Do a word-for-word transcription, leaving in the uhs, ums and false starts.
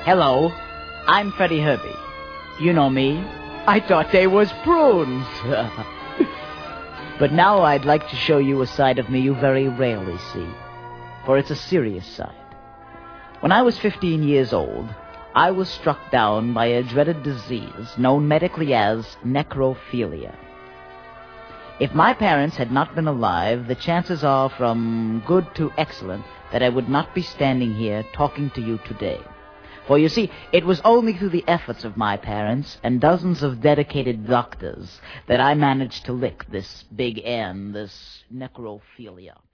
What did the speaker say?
Hello, I'm Freddie Herbie. You know me. I thought they was prunes. But now I'd like to show you a side of me you very rarely see, for it's a serious side. When I was fifteen years old, I was struck down by a dreaded disease known medically as necrophilia. If my parents had not been alive, the chances are from good to excellent that I would not be standing here talking to you today. For you see, it was only through the efforts of my parents and dozens of dedicated doctors that I managed to lick this big N, this necrophilia.